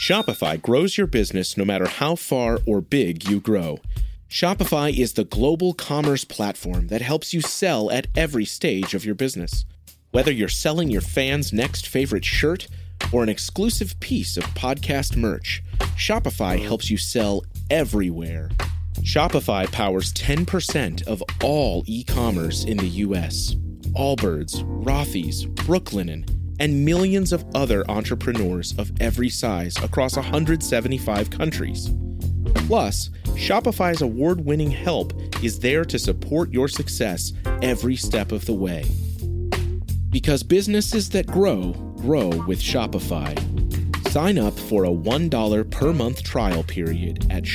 Shopify grows your business no matter how far or big you grow. Shopify is the global commerce platform that helps you sell at every stage of your business. Whether you're selling your fans' next favorite shirt or an exclusive piece of podcast merch, Shopify helps you sell everywhere. Shopify powers 10% of all e-commerce in the U.S. Allbirds, Rothy's, Brooklinen, and millions of other entrepreneurs of every size across 175 countries. Plus, Shopify's award-winning help is there to support your success every step of the way. Because businesses that grow, grow with Shopify. Sign up for a $1 per month trial period at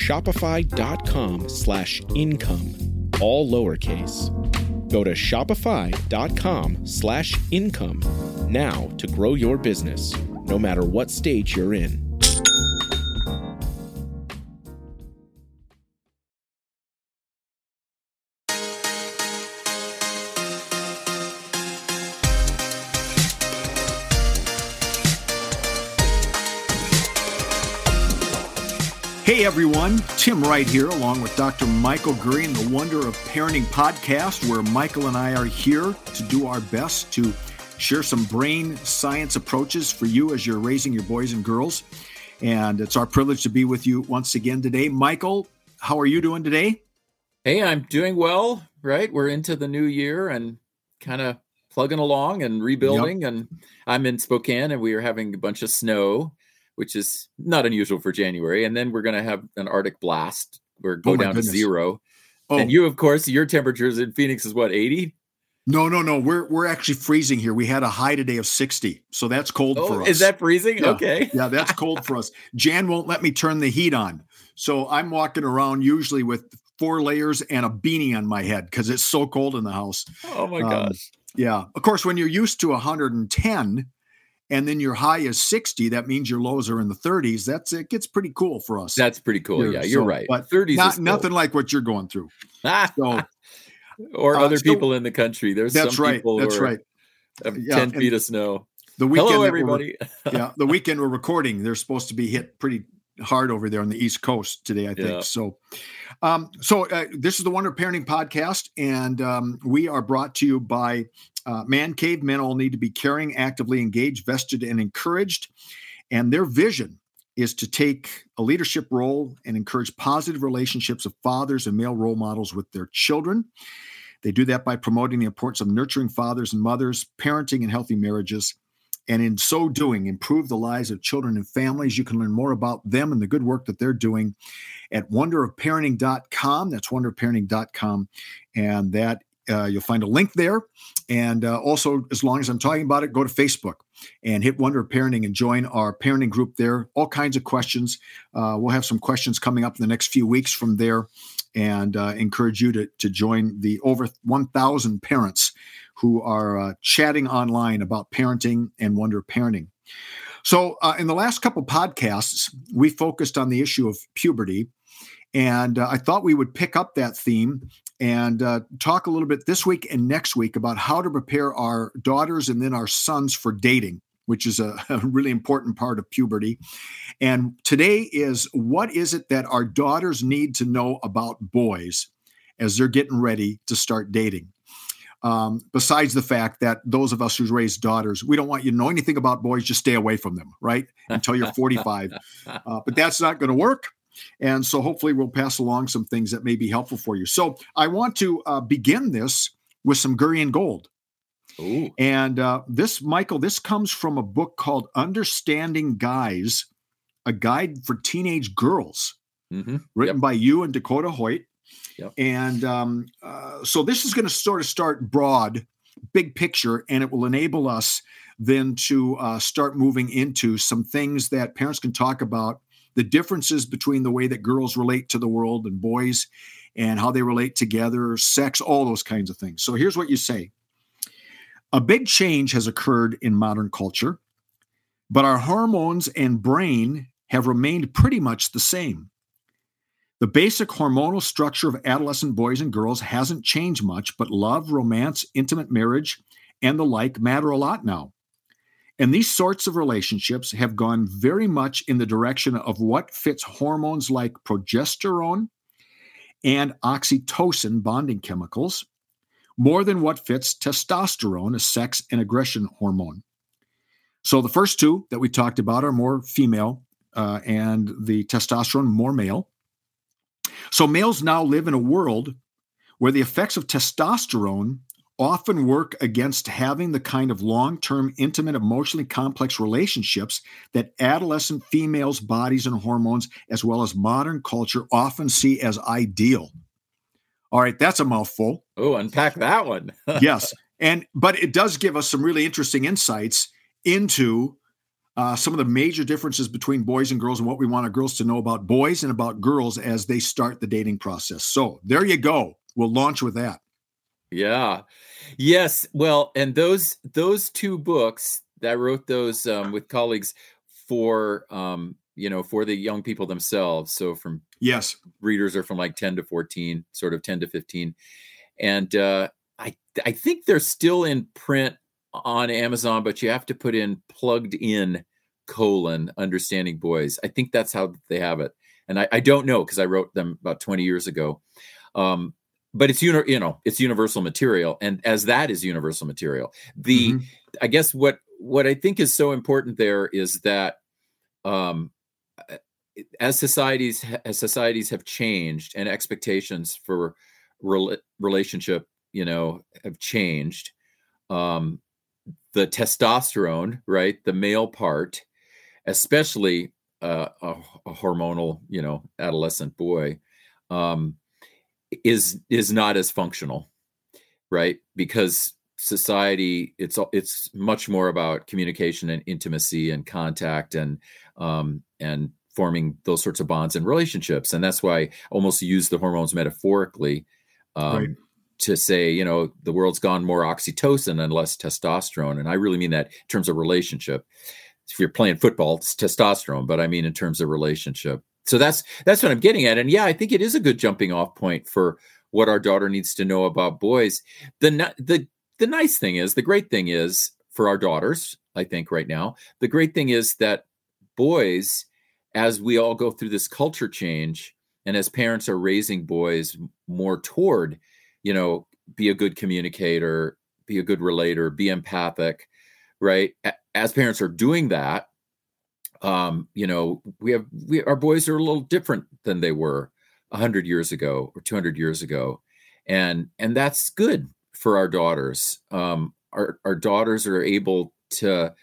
shopify.com/income, all lowercase. Go to shopify.com/income now to grow your business, no matter what stage you're in. Hey everyone, Tim Wright here along with Dr. Michael Green, the Wonder of Parenting podcast, where Michael and I are here to do our best to share some brain science approaches for you as you're raising your boys and girls. And it's our privilege to be with you once again today. Michael, how are you doing today? Hey, I'm doing well, right? We're into the new year and kind of plugging along and rebuilding. Yep. And I'm in Spokane and we are having a bunch of snow, which is not unusual for January. And then we're going to have an Arctic blast where it go down to zero. Oh. And you, of course, your temperatures in Phoenix is what, 80? No. We're actually freezing here. We had a high today of 60. So that's cold for us. Is that freezing? Yeah. Okay. Yeah, that's cold for us. Jan won't let me turn the heat on. So I'm walking around usually with 4 layers and a beanie on my head because it's so cold in the house. Oh my gosh. Yeah. Of course, when you're used to 110, and then your high is 60, that means your lows are in the 30s. It gets pretty cool for us. That's pretty cool. Here. Yeah, you're right. But 30s nothing like what you're going through. Or other people in the country. There's some people that's right. 10 feet of snow. The weekend, hello, everybody. The weekend we're recording, they're supposed to be hit pretty hard over there on the East Coast today, I think. Yeah. So this is the Wonder Parenting Podcast, and we are brought to you by Man Cave. Men all need to be caring, actively engaged, vested, and encouraged. And their vision is to take a leadership role and encourage positive relationships of fathers and male role models with their children. They do that by promoting the importance of nurturing fathers and mothers, parenting and healthy marriages, and in so doing, improve the lives of children and families. You can learn more about them and the good work that they're doing at wonderofparenting.com. That's wonderofparenting.com. And that you'll find a link there. And also, as long as I'm talking about it, go to Facebook and hit Wonder of Parenting and join our parenting group there. All kinds of questions. We'll have some questions coming up in the next few weeks from there, and encourage you to join the over 1,000 parents who are chatting online about parenting and Wonder of Parenting. So in the last couple podcasts, we focused on the issue of puberty, and I thought we would pick up that theme and talk a little bit this week and next week about how to prepare our daughters and then our sons for dating, which is a really important part of puberty. And today is, what is it that our daughters need to know about boys as they're getting ready to start dating? Besides the fact that those of us who raise daughters, we don't want you to know anything about boys, just stay away from them, right? Until you're 45. But that's not going to work. And so hopefully we'll pass along some things that may be helpful for you. So I want to begin this with some Gurian Gold. Ooh. And this comes from a book called Understanding Guys, a Guide for Teenage Girls, written by you and Dakota Hoyt. Yep. And so this is going to sort of start broad, big picture, and it will enable us then to start moving into some things that parents can talk about, the differences between the way that girls relate to the world and boys and how they relate together, sex, all those kinds of things. So here's what you say. A big change has occurred in modern culture, but our hormones and brain have remained pretty much the same. The basic hormonal structure of adolescent boys and girls hasn't changed much, but love, romance, intimate marriage, and the like matter a lot now. And these sorts of relationships have gone very much in the direction of what fits hormones like progesterone and oxytocin bonding chemicals more than what fits testosterone, a sex and aggression hormone. So the first two that we talked about are more female and the testosterone more male. So males now live in a world where the effects of testosterone often work against having the kind of long-term, intimate, emotionally complex relationships that adolescent females' bodies and hormones, as well as modern culture, often see as ideal. All right, that's a mouthful. Oh, unpack that one. Yes, but it does give us some really interesting insights into some of the major differences between boys and girls and what we want our girls to know about boys and about girls as they start the dating process. So there you go. We'll launch with that. Yeah. Yes. Well, and those two books that I wrote those with colleagues for for the young people themselves. So from readers are from like 10 to 14, sort of 10 to 15. And I think they're still in print on Amazon, but you have to put in plugged in : Understanding Boys. I think that's how they have it. And I don't know because I wrote them about 20 years ago. But it's it's universal material, and as that is universal material, I guess what I think is so important there is that as societies have changed and expectations for relationship, have changed, the testosterone, right, the male part, especially a hormonal, adolescent boy, is not as functional, right? Because society, it's much more about communication and intimacy and contact and forming those sorts of bonds and relationships. And that's why I almost use the hormones metaphorically to say, the world's gone more oxytocin and less testosterone. And I really mean that in terms of relationship. If you're playing football, it's testosterone, but I mean in terms of relationship. So that's what I'm getting at. And yeah, I think it is a good jumping off point for what our daughter needs to know about boys. The nice thing is, the great thing is for our daughters, I think right now, the great thing is that boys, as we all go through this culture change and as parents are raising boys more toward, be a good communicator, be a good relator, be empathic, right? As parents are doing that, our boys are a little different than they were 100 years ago or 200 years ago. And that's good for our daughters. Our daughters are able to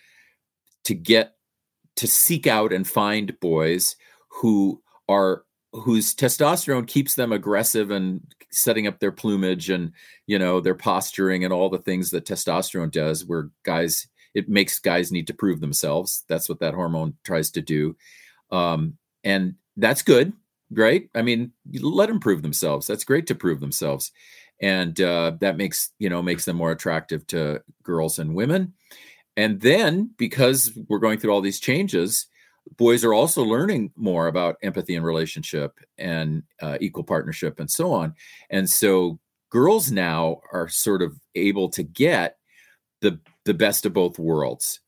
seek out and find boys whose testosterone keeps them aggressive and setting up their plumage and, their posturing and all the things that testosterone does, where it makes guys need to prove themselves. That's what that hormone tries to do. And that's good, right? I mean, you let them prove themselves. That's great to prove themselves. And that makes them more attractive to girls and women. And then because we're going through all these changes, boys are also learning more about empathy and relationship and equal partnership and so on. And so girls now are sort of able to get the best of both worlds,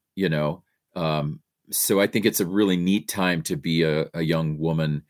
so I think it's a really neat time to be a young woman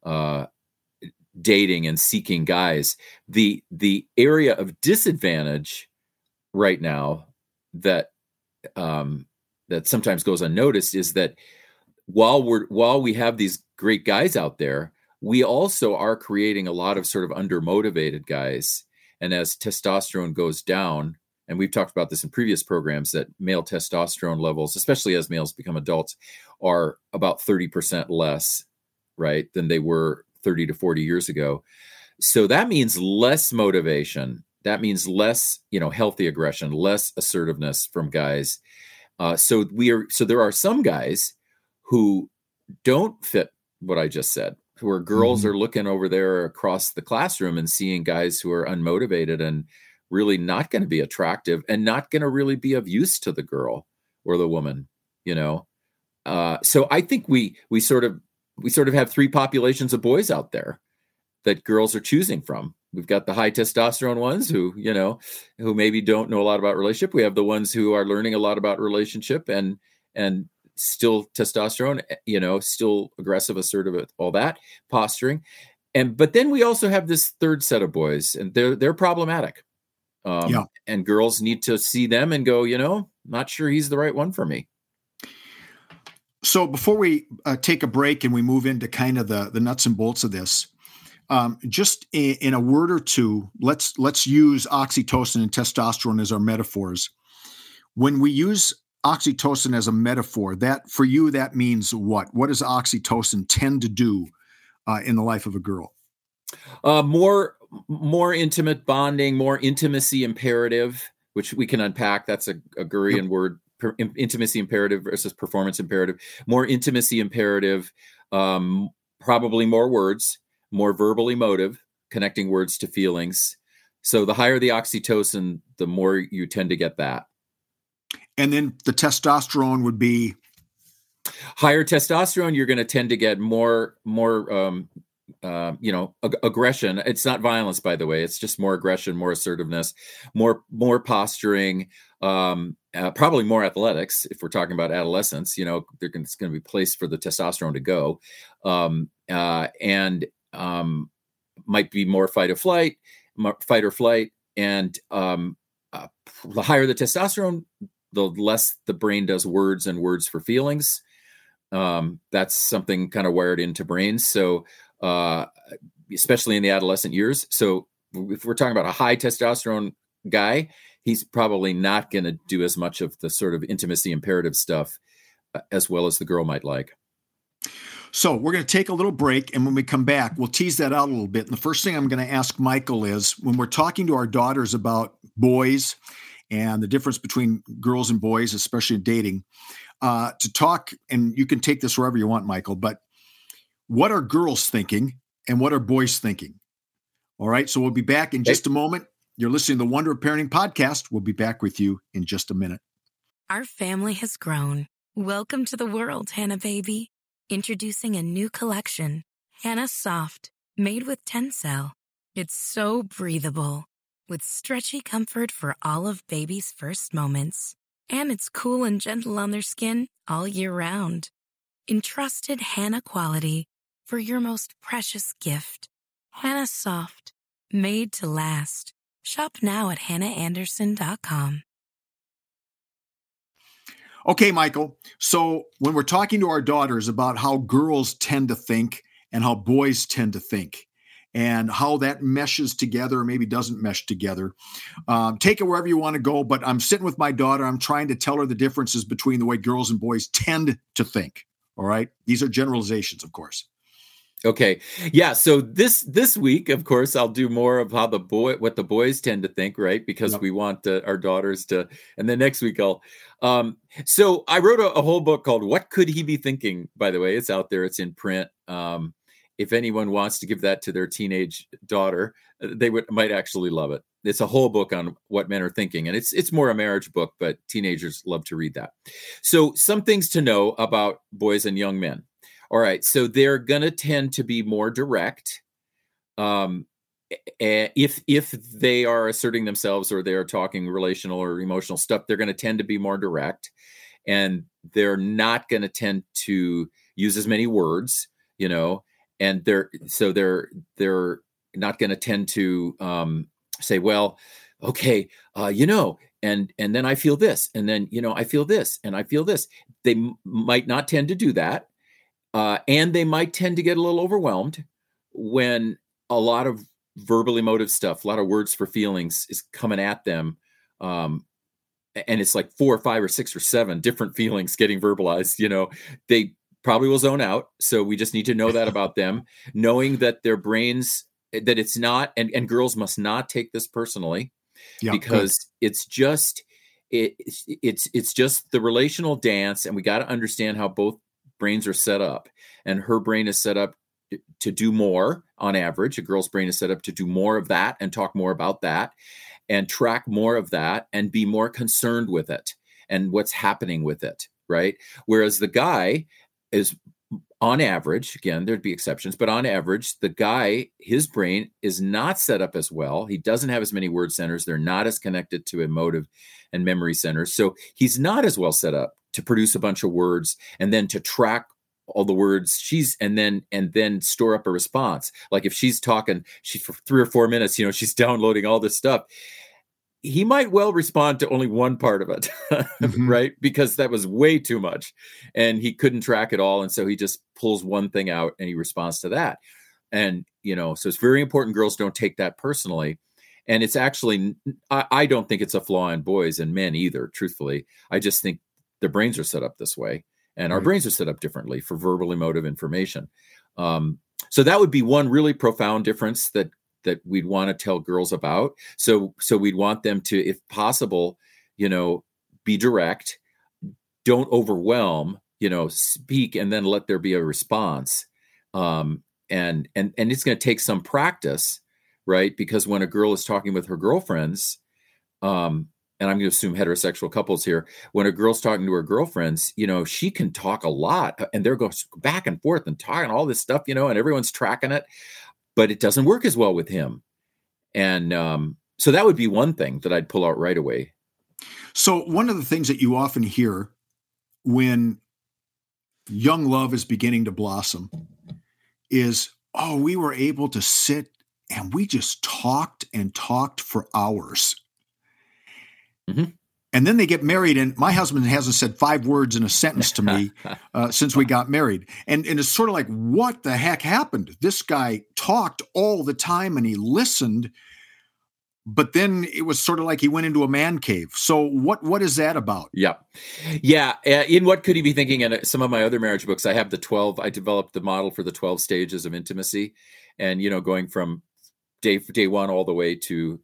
dating and seeking guys. The area of disadvantage right now that sometimes goes unnoticed is that while we have these great guys out there, we also are creating a lot of sort of undermotivated guys. And as testosterone goes down, and we've talked about this in previous programs, that male testosterone levels, especially as males become adults, are about 30% less, right, than they were 30 to 40 years ago. So that means less motivation. That means less, healthy aggression, less assertiveness from guys. So there are some guys who don't fit what I just said, where girls are looking over there across the classroom and seeing guys who are unmotivated and really not going to be attractive and not going to really be of use to the girl or the woman, So I think we sort of have three populations of boys out there that girls are choosing from. we've got the high testosterone ones who maybe don't know a lot about relationship. We have the ones who are learning a lot about relationship and still testosterone, still aggressive, assertive, all that posturing. But then we also have this third set of boys, and they're problematic. And girls need to see them and go, not sure he's the right one for me. So before we take a break and we move into kind of the nuts and bolts of this, just in a word or two, let's use oxytocin and testosterone as our metaphors. When we use oxytocin as a metaphor, that for you, that means what? What does oxytocin tend to do in the life of a girl? More intimate bonding, more intimacy imperative, which we can unpack. That's a Gurian word. Intimacy imperative versus performance imperative. More intimacy imperative, probably more words, more verbal emotive, connecting words to feelings. So the higher the oxytocin, the more you tend to get that. And then the testosterone would be? Higher testosterone, you're going to tend to get more aggression. It's not violence, by the way. It's just more aggression, more assertiveness, more posturing, probably more athletics. If we're talking about adolescence, it's going to be a place for the testosterone to go, and might be more fight or flight, and the higher the testosterone, the less the brain does words and words for feelings. That's something kind of wired into brains. So, especially in the adolescent years. So if we're talking about a high testosterone guy, he's probably not going to do as much of the sort of intimacy imperative stuff as well as the girl might like. So we're going to take a little break, and when we come back, we'll tease that out a little bit. And the first thing I'm going to ask Michael is, when we're talking to our daughters about boys and the difference between girls and boys, especially in dating, to talk, and you can take this wherever you want, Michael, but what are girls thinking and what are boys thinking? All right, so we'll be back in just a moment. You're listening to the Wonder of Parenting podcast. We'll be back with you in just a minute. Our family has grown. Welcome to the world, Hannah baby. Introducing a new collection, Hannah Soft, made with Tencel. It's so breathable, with stretchy comfort for all of baby's first moments. And it's cool and gentle on their skin all year round. Entrusted Hannah quality for your most precious gift. Hannah Soft, made to last. Shop now at hannahanderson.com. Okay, Michael. So when we're talking to our daughters about how girls tend to think and how boys tend to think and how that meshes together or maybe doesn't mesh together, take it wherever you want to go. But I'm sitting with my daughter. I'm trying to tell her the differences between the way girls and boys tend to think. All right. These are generalizations, of course. Okay. Yeah. So this week, of course, I'll do more of how what the boys tend to think, right? Because we want our daughters to, and then next week so I wrote a whole book called What Could He Be Thinking? By the way, it's out there. It's in print. If anyone wants to give that to their teenage daughter, they might actually love it. It's a whole book on what men are thinking. And it's more a marriage book, but teenagers love to read that. So some things to know about boys and young men. All right, so they're going to tend to be more direct if they are asserting themselves or they're talking relational or emotional stuff. They're going to tend to be more direct, and they're not going to tend to use as many words, and they're not going to tend to say, well, okay, and then I feel this, and then I feel this, and I feel this. They might not tend to do that. And they might tend to get a little overwhelmed when a lot of verbal emotive stuff, a lot of words for feelings is coming at them. And it's like 4 or 5 or 6 or 7 different feelings getting verbalized. They probably will zone out. So we just need to know that about them, knowing that their brains, that it's not, and girls must not take this personally, because it's just the relational dance. And we got to understand how both brains are set up, and her brain is set up to do more on average. A girl's brain is set up to do more of that and talk more about that and track more of that and be more concerned with it and what's happening with it, right? Whereas the guy is on average, again, there'd be exceptions, but on average, the guy, his brain is not set up as well. He doesn't have as many word centers. They're not as connected to emotive and memory centers. So he's not as well set up to produce a bunch of words and then to track all the words and then store up a response. Like if she's talking, for 3 or 4 minutes, she's downloading all this stuff. He might well respond to only one part of it, right? Because that was way too much and he couldn't track it all. And so he just pulls one thing out and he responds to that. And, so it's very important girls don't take that personally. And it's actually, I don't think it's a flaw in boys and men either, truthfully. I just think their brains are set up this way and our brains are set up differently for verbal emotive information. So that would be one really profound difference that we'd want to tell girls about. So we'd want them to, if possible, be direct, don't overwhelm, speak, and then let there be a response. And it's going to take some practice, right? Because when a girl is talking with her girlfriends, and I'm going to assume heterosexual couples here, when a girl's talking to her girlfriends, she can talk a lot and they're going back and forth and talking all this stuff, and everyone's tracking it. But it doesn't work as well with him. And so that would be one thing that I'd pull out right away. So one of the things that you often hear when young love is beginning to blossom is, oh, we were able to sit and we just talked and talked for hours. Mm-hmm. And then they get married, and my husband hasn't said 5 words in a sentence to me since we got married. And it's sort of like, what the heck happened? This guy talked all the time and he listened, but then it was sort of like he went into a man cave. So what is that about? Yeah. In What Could He Be Thinking? And some of my other marriage books, I developed the model for the 12 stages of intimacy, and going from day 1 all the way to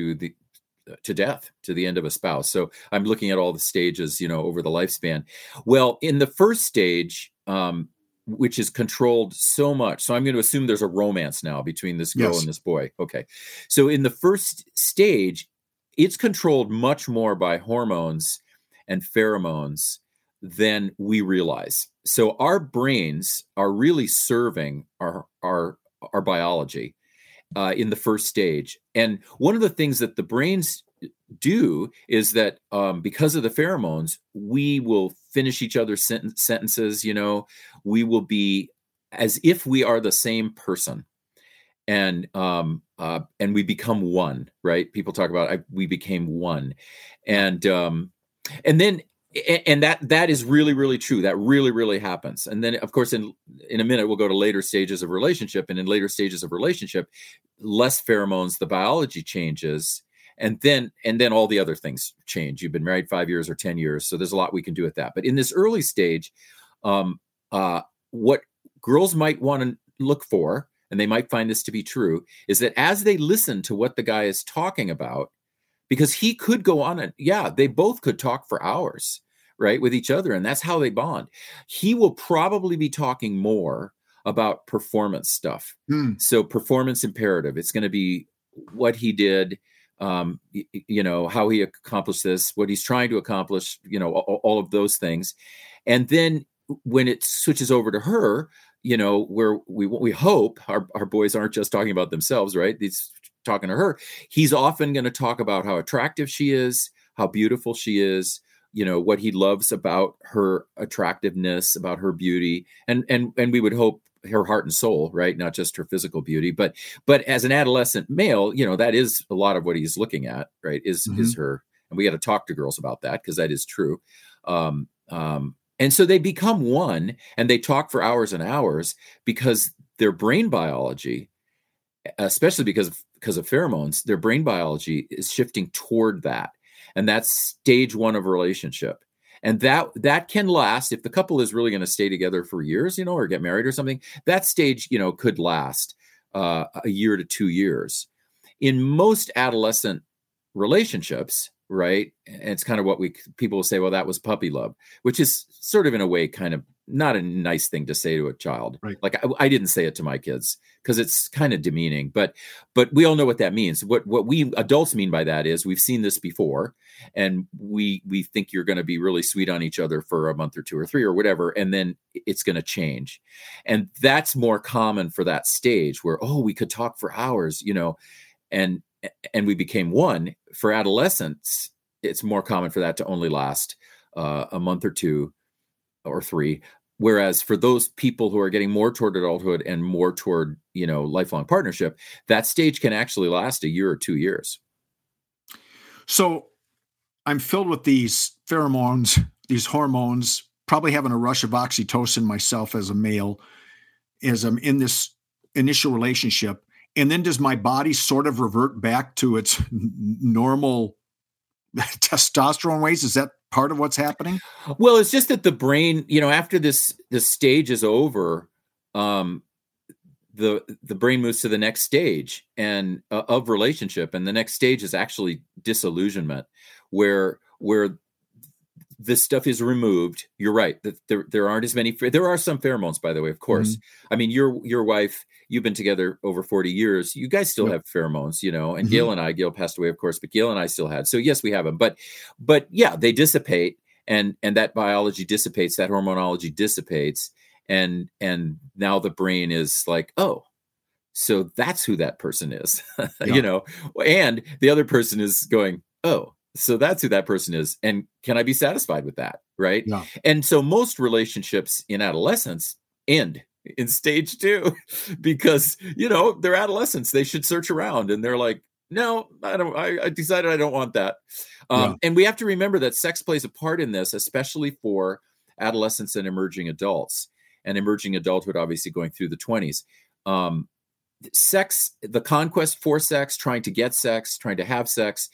death, to the end of a spouse. So I'm looking at all the stages, over the lifespan. Well, in the first stage, which is controlled so much. So I'm going to assume there's a romance now between this girl and this boy. Okay. So in the first stage, it's controlled much more by hormones and pheromones than we realize. So our brains are really serving our biology in the first stage. And one of the things that the brains do is that because of the pheromones, we will finish each other's sentences, we will be as if we are the same person. And we become one, right? People talk about, we became one. And then that is really, really true. That really, really happens. And then, of course, in a minute, we'll go to later stages of relationship. And in later stages of relationship, less pheromones, the biology changes. And then all the other things change. You've been married 5 years or 10 years. So there's a lot we can do with that. But in this early stage, what girls might want to look for, and they might find this to be true, is that as they listen to what the guy is talking about, because he could go on and they both could talk for hours, right, with each other. And that's how they bond. He will probably be talking more about performance stuff. So performance imperative. It's going to be what he did, how he accomplished this, what he's trying to accomplish, all of those things. And then when it switches over to her, where we hope our boys aren't just talking about themselves, right? He's talking to her. He's often going to talk about how attractive she is, how beautiful she is, what he loves about her attractiveness, about her beauty. And we would hope her heart and soul, right? Not just her physical beauty, but as an adolescent male, that is a lot of what he's looking at, right? Is her, and we got to talk to girls about that because that is true. And so they become one and they talk for hours and hours because their brain biology, especially because of pheromones, their brain biology is shifting toward that. And that's stage 1 of a relationship. And that can last if the couple is really going to stay together for years, or get married or something. That stage, could last a year to 2 years. In most adolescent relationships, right? And it's kind of what people will say, well, that was puppy love, which is sort of in a way kind of not a nice thing to say to a child. Right. Like I didn't say it to my kids because it's kind of demeaning, but we all know what that means. What we adults mean by that is we've seen this before, and we think you're going to be really sweet on each other for a month or 2 or 3 or whatever, and then it's going to change. And that's more common for that stage where, oh, we could talk for hours, and we became one. For adolescents, it's more common for that to only last a month or 2 or 3. Whereas for those people who are getting more toward adulthood and more toward, lifelong partnership, that stage can actually last a year or 2 years. So I'm filled with these pheromones, these hormones, probably having a rush of oxytocin myself as a male, as I'm in this initial relationship. And then does my body sort of revert back to its normal testosterone ways? Is that part of what's happening? Well, it's just that the brain, after this stage is over, the brain moves to the next stage and of relationship, and the next stage is actually disillusionment, where this stuff is removed. You're right that there aren't as many. There are some pheromones, by the way, of course. Mm-hmm. I mean, your wife, you've been together over 40 years. You guys still have pheromones, and mm-hmm. Gail passed away, of course, but Gail and I still had. So yes, we have them, but yeah, they dissipate, and that biology dissipates, that hormonology dissipates, and now the brain is like, oh, so that's who that person is, and the other person is going, oh, so that's who that person is. And can I be satisfied with that? Right. Yeah. And so most relationships in adolescence end in stage 2 because, they're adolescents. They should search around, and they're like, no, I don't, I decided I don't want that. And we have to remember that sex plays a part in this, especially for adolescents and emerging adults, and emerging adulthood, obviously going through the 20s. Sex, the conquest for sex, trying to get sex, trying to have sex,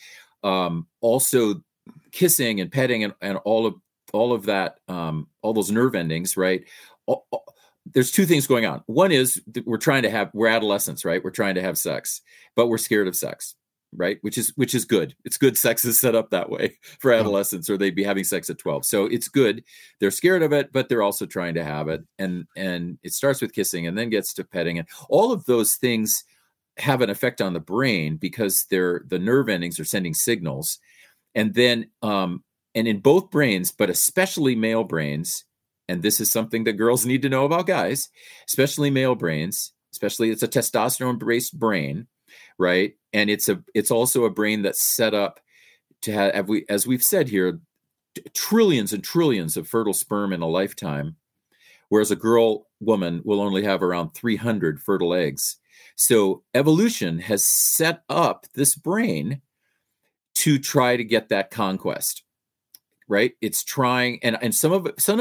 also kissing and petting and all of that, all those nerve endings, right? There's 2 things going on. One is we're adolescents, right? We're trying to have sex, but we're scared of sex, right? Which is good. It's good. Sex is set up that way for adolescents, or they'd be having sex at 12. So it's good. They're scared of it, but they're also trying to have it. And it starts with kissing and then gets to petting, and all of those things have an effect on the brain because the nerve endings are sending signals. And then, and in both brains, but especially male brains, and this is something that girls need to know about guys, especially male brains, especially it's a testosterone-based brain, right? And it's also a brain that's set up to have, as we've said here, trillions and trillions of fertile sperm in a lifetime, whereas a woman will only have around 300 fertile eggs. So evolution has set up this brain to try to get that conquest, right? It's trying, and some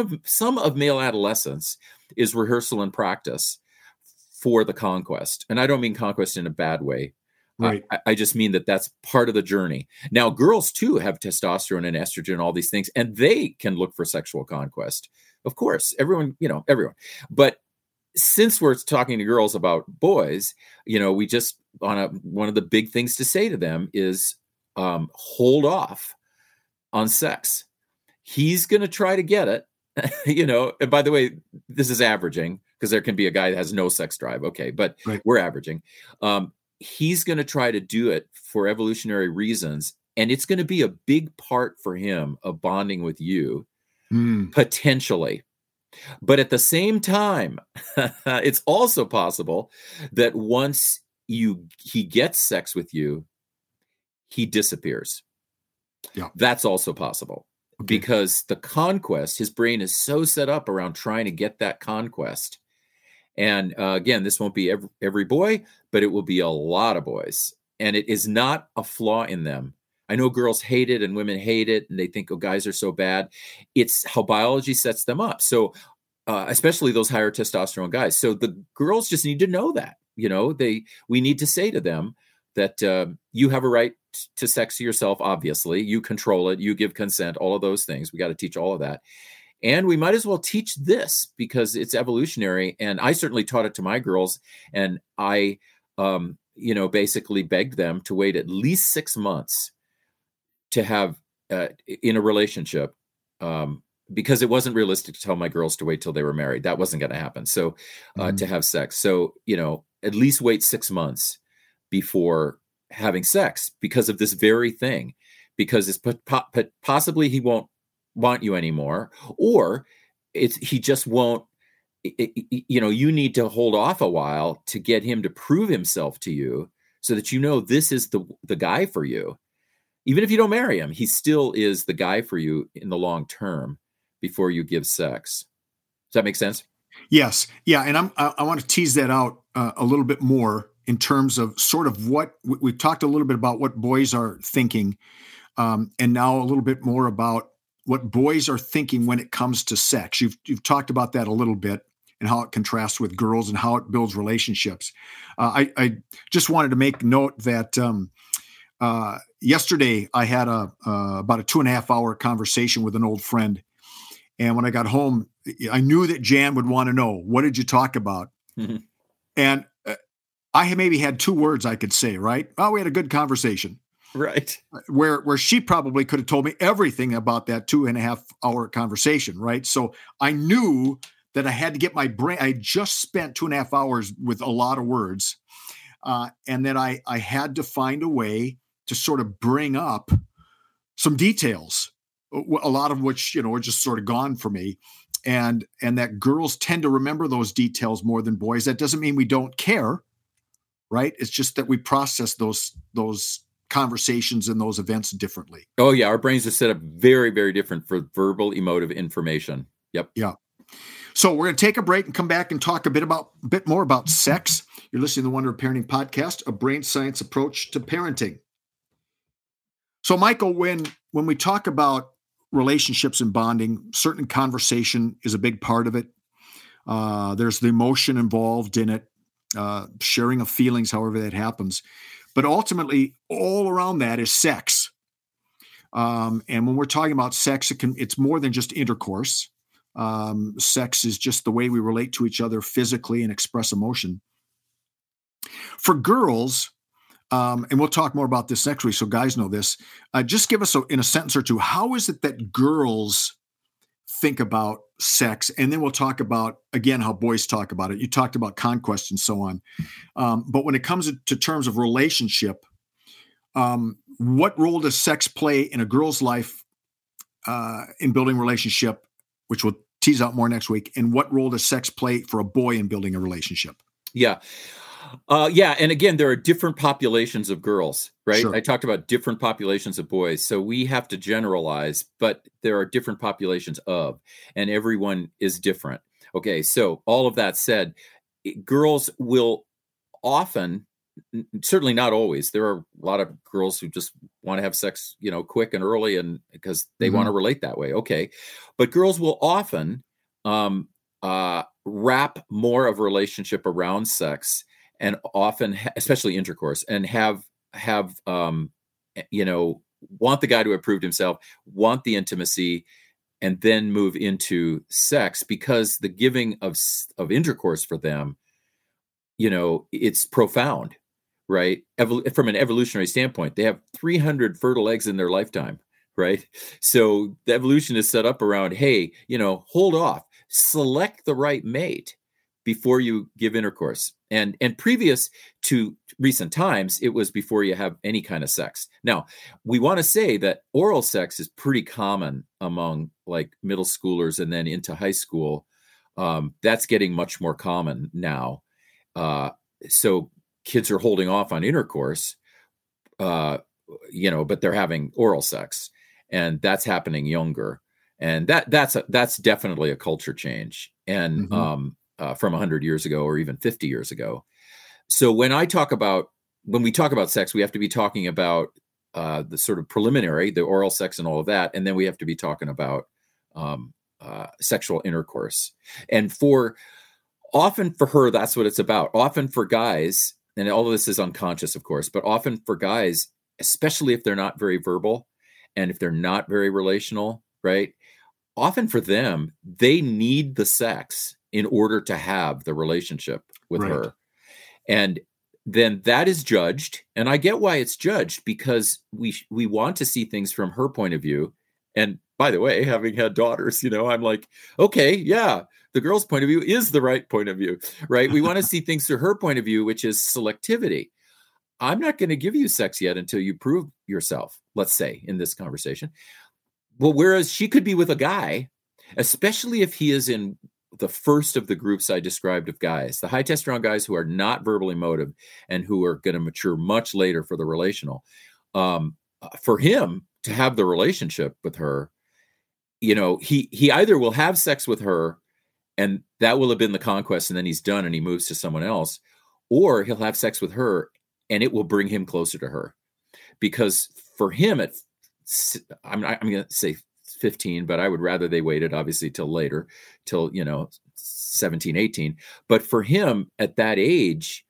of male adolescence is rehearsal and practice for the conquest. And I don't mean conquest in a bad way. Right. I just mean that that's part of the journey. Now, girls too have testosterone and estrogen, all these things, and they can look for sexual conquest. Of course, everyone. But since we're talking to girls about boys, we just one of the big things to say to them is hold off on sex. He's going to try to get it, and by the way, this is averaging because there can be a guy that has no sex drive. Okay. But We're averaging. He's going to try to do it for evolutionary reasons. And it's going to be a big part for him of bonding with you, potentially. But at the same time, it's also possible that once he gets sex with you, he disappears. Yeah. That's also possible. Okay. Because the conquest, his brain is so set up around trying to get that conquest. And again, this won't be every boy, but it will be a lot of boys. And it is not a flaw in them. I know girls hate it and women hate it, and they think, oh, guys are so bad. It's how biology sets them up. So especially those higher testosterone guys. So the girls just need to know that, we need to say to them that you have a right to sex yourself. Obviously, you control it, you give consent, all of those things. We got to teach all of that. And we might as well teach this because it's evolutionary. And I certainly taught it to my girls. And I, basically begged them to wait at least 6 months to have in a relationship, because it wasn't realistic to tell my girls to wait till they were married. That wasn't going to happen. So to have sex. So, at least wait 6 months before having sex because of this very thing, because it's possibly he won't want you anymore, or he just won't. You need to hold off a while to get him to prove himself to you, so that this is the guy for you. Even if you don't marry him, he still is the guy for you in the long term before you give sex. Does that make sense? Yes. Yeah. And I want to tease that out a little bit more in terms of sort of what we've talked a little bit about what boys are thinking, and now a little bit more about what boys are thinking when it comes to sex. You've talked about that a little bit and how it contrasts with girls and how it builds relationships. I just wanted to make note that yesterday I had about a 2.5 hour conversation with an old friend. And when I got home, I knew that Jan would want to know, what did you talk about? Mm-hmm. And I maybe had 2 words I could say, right? Oh, we had a good conversation. Right. Where she probably could have told me everything about that 2.5 hour conversation, right? So I knew that I had to get my brain. I just spent 2.5 hours with a lot of words. And then I had to find a way to sort of bring up some details, a lot of which, are just sort of gone for me. And that girls tend to remember those details more than boys. That doesn't mean we don't care, right? It's just that we process those conversations and those events differently. Oh yeah. Our brains are set up very, very different for verbal, emotive information. Yep. Yeah. So we're going to take a break and come back and talk a bit more about sex. You're listening to the Wonder of Parenting podcast, a brain science approach to parenting. So Michael, when we talk about relationships and bonding, certain conversation is a big part of it. There's the emotion involved in it, sharing of feelings, however that happens. But ultimately, all around that is sex. And when we're talking about sex, it's more than just intercourse. Sex is just the way we relate to each other physically and express emotion. For girls, and we'll talk more about this next week, so guys know this, just give us, in a sentence or two, how is it that girls think about sex? And then we'll talk about, again, how boys talk about it. You talked about conquest and so on. But when it comes to terms of relationship, what role does sex play in a girl's life in building relationship, which we'll tease out more next week? And what role does sex play for a boy in building a relationship? Yeah. And again, there are different populations of girls, right? Sure. I talked about different populations of boys. So we have to generalize, but there are different populations and everyone is different. Okay. So all of that said, girls will often, certainly not always, there are a lot of girls who just want to have sex, quick and early, and because they want to relate that way. Okay. But girls will often wrap more of a relationship around sex, and often, especially intercourse, and have want the guy to have proved himself, want the intimacy, and then move into sex, because the giving of intercourse for them, it's profound, right? From an evolutionary standpoint, they have 300 fertile eggs in their lifetime, right? So the evolution is set up around, hey, hold off, select the right mate before you give intercourse. And previous to recent times, it was before you have any kind of sex. Now, we want to say that oral sex is pretty common among like middle schoolers and then into high school. That's getting much more common now. So kids are holding off on intercourse, but they're having oral sex, and that's happening younger. And that's definitely a culture change. And from 100 years ago or even 50 years ago. So when we talk about sex, we have to be talking about the sort of preliminary, the oral sex and all of that. And then we have to be talking about sexual intercourse. And often for her, that's what it's about. Often for guys, and all of this is unconscious, of course, but often for guys, especially if they're not very verbal and if they're not very relational, right? Often for them, they need the sex in order to have the relationship with her. And then that is judged. And I get why it's judged, because we want to see things from her point of view. And by the way, having had daughters, I'm like, okay, yeah, the girl's point of view is the right point of view, right? We want to see things through her point of view, which is selectivity. I'm not going to give you sex yet until you prove yourself, let's say, in this conversation. Well, whereas she could be with a guy, especially if he is in the first of the groups I described of guys, the high testosterone guys who are not verbally motive and who are going to mature much later for the relational. For him to have the relationship with her, he either will have sex with her and that will have been the conquest, and then he's done and he moves to someone else, or he'll have sex with her and it will bring him closer to her. Because for him, I'm going to say 15, but I would rather they waited obviously till later, till 17, 18. But for him at that age,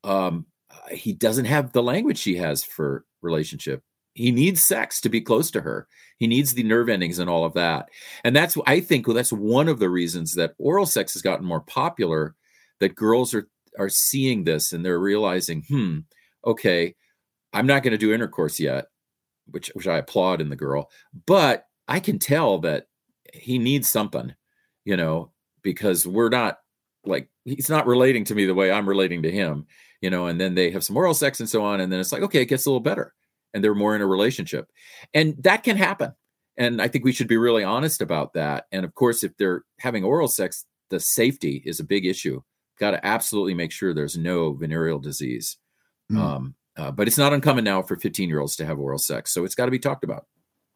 he doesn't have the language she has for relationship. He needs sex to be close to her. He needs the nerve endings and all of that. And I think that's one of the reasons that oral sex has gotten more popular, that girls are seeing this and they're realizing, okay, I'm not going to do intercourse yet, which I applaud in the girl, but I can tell that he needs something, because we're not he's not relating to me the way I'm relating to him, and then they have some oral sex and so on. And then it's like, okay, it gets a little better and they're more in a relationship, and that can happen. And I think we should be really honest about that. And of course, if they're having oral sex, the safety is a big issue. Got to absolutely make sure there's no venereal disease. But it's not uncommon now for 15-year-olds to have oral sex. So it's got to be talked about.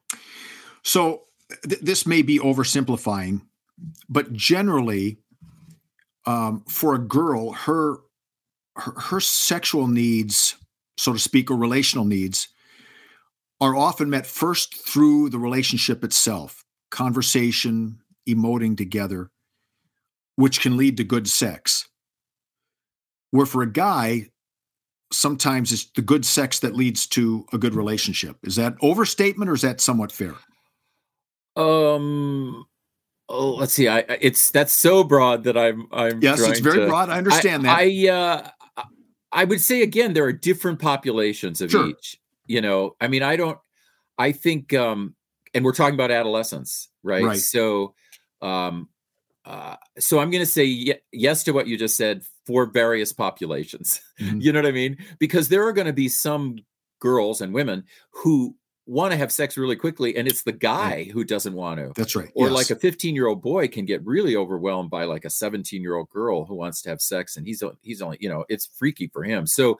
So this may be oversimplifying, but generally, for a girl, her sexual needs, so to speak, or relational needs, are often met first through the relationship itself, conversation, emoting together, which can lead to good sex. Where for a guy, sometimes it's the good sex that leads to a good relationship. Is that overstatement or is that somewhat fair? Let's see. That's so broad that I'm. Yes, it's very broad. I understand that. I would say again, there are different populations of each. I think, and we're talking about adolescence, right? Right. So I'm going to say yes to what you just said for various populations. Mm-hmm. You know what I mean? Because there are going to be some girls and women who want to have sex really quickly, and it's the guy who doesn't want to. That's right. Or like a 15-year-old boy can get really overwhelmed by like a 17-year-old girl who wants to have sex, and he's only, it's freaky for him. So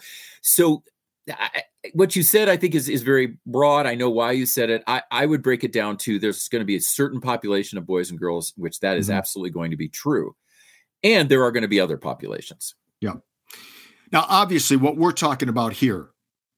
what you said, I think is very broad. I know why you said it. I would break it down to there's going to be a certain population of boys and girls, which that is absolutely going to be true. And there are going to be other populations. Yeah. Now, obviously, what we're talking about here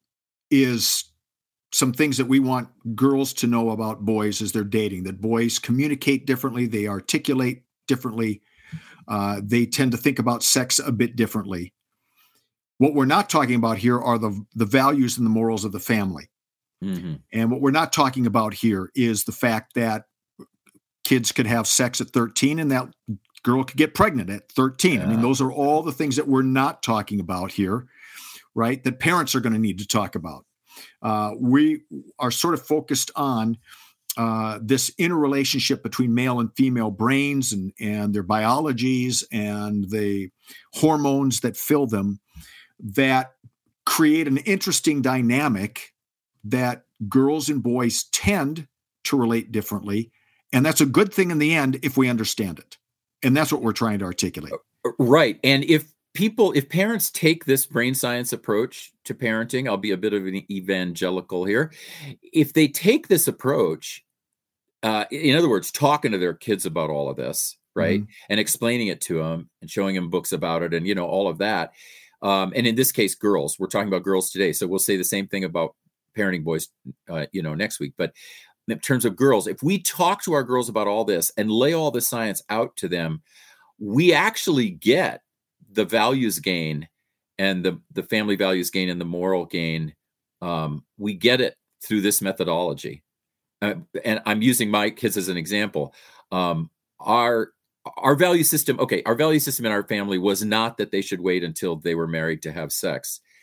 is some things that we want girls to know about boys as they're dating, that boys communicate differently. They articulate differently. They tend to think about sex a bit differently. What we're not talking about here are the values and the morals of the family. Mm-hmm. And what we're not talking about here is the fact that kids could have sex at 13 and that girl could get pregnant at 13. Yeah. I mean, those are all the things that we're not talking about here, right? That parents are going to need to talk about. We are sort of focused on this interrelationship between male and female brains and their biologies and the hormones that fill them that create an interesting dynamic that girls and boys tend to relate differently. And that's a good thing in the end if we understand it. And that's what we're trying to articulate. Right. And if parents take this brain science approach to parenting, I'll be a bit of an evangelical here. If they take this approach, in other words, talking to their kids about all of this, right, and explaining it to them and showing them books about it and, all of that. And in this case, girls, we're talking about girls today. So we'll say the same thing about parenting boys, next week. But in terms of girls, if we talk to our girls about all this and lay all the science out to them, we actually get the values gain and the family values gain and the moral gain. We get it through this methodology. And I'm using my kids as an example. Our value system in our family was not that they should wait until they were married to have sex.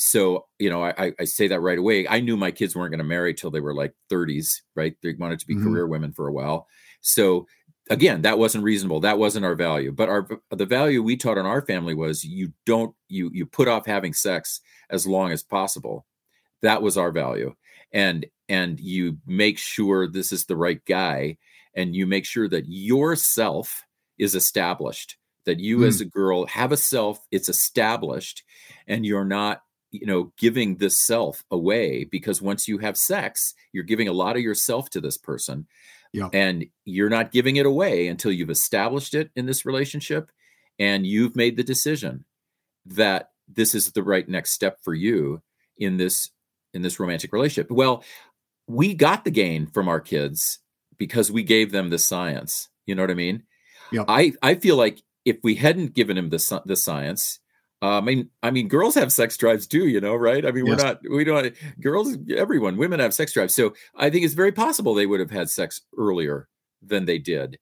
so, I say that right away. I knew my kids weren't going to marry till they were like 30s, right? They wanted to be career women for a while. So again, that wasn't reasonable. That wasn't our value. But the value we taught in our family was you put off having sex as long as possible. That was our value. And you make sure this is the right guy, and you make sure that yourself is established, that you as a girl have a self, it's established, and you're not, giving this self away, because once you have sex, you're giving a lot of yourself to this person. Yeah. And you're not giving it away until you've established it in this relationship, and you've made the decision that this is the right next step for you in this romantic relationship. Well, we got the gain from our kids because we gave them the science. You know what I mean? Yeah. I feel like if we hadn't given him the science, I mean, girls have sex drives too, right? I mean, yes. Women have sex drives. So I think it's very possible they would have had sex earlier than they did,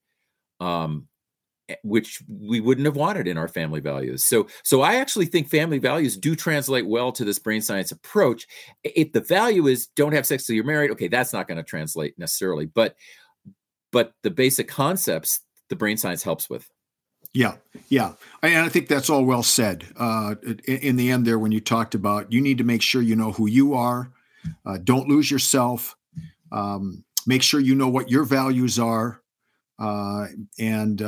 which we wouldn't have wanted in our family values. So I actually think family values do translate well to this brain science approach. If the value is don't have sex till you're married, okay, that's not going to translate necessarily. But the basic concepts, the brain science helps with. Yeah. And I think that's all well said. In the end there, when you talked about, you need to make sure you know who you are. Don't lose yourself. Make sure you know what your values are. And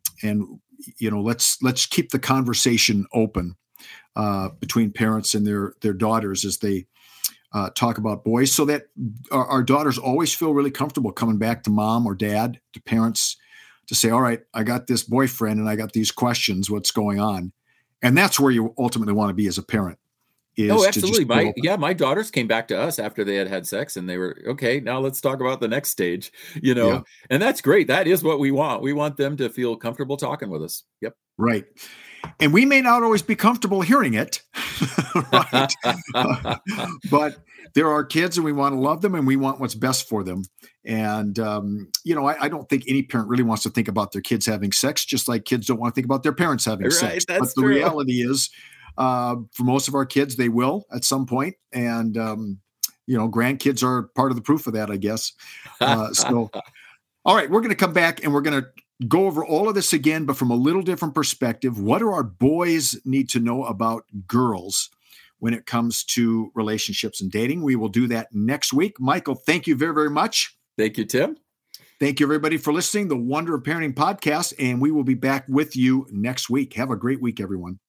let's keep the conversation open between parents and their daughters as they talk about boys, so that our daughters always feel really comfortable coming back to mom or dad, to parents, to say, all right, I got this boyfriend and I got these questions, what's going on? And that's where you ultimately want to be as a parent. Oh, absolutely. My daughters came back to us after they had sex, and they were, okay, now let's talk about the next stage, and that's great. That is what we want. We want them to feel comfortable talking with us. Yep. Right. And we may not always be comfortable hearing it, right? But they're our kids, and we want to love them, and we want what's best for them. And, I don't think any parent really wants to think about their kids having sex, just like kids don't want to think about their parents having sex. That's but the reality is, for most of our kids, they will at some point. And, grandkids are part of the proof of that, I guess. So, all right, we're going to come back and we're going to go over all of this again, but from a little different perspective. What do our boys need to know about girls when it comes to relationships and dating? We will do that next week. Michael, thank you very, very much. Thank you, Tim. Thank you, everybody, for listening to the Wonder of Parenting podcast, and we will be back with you next week. Have a great week, everyone.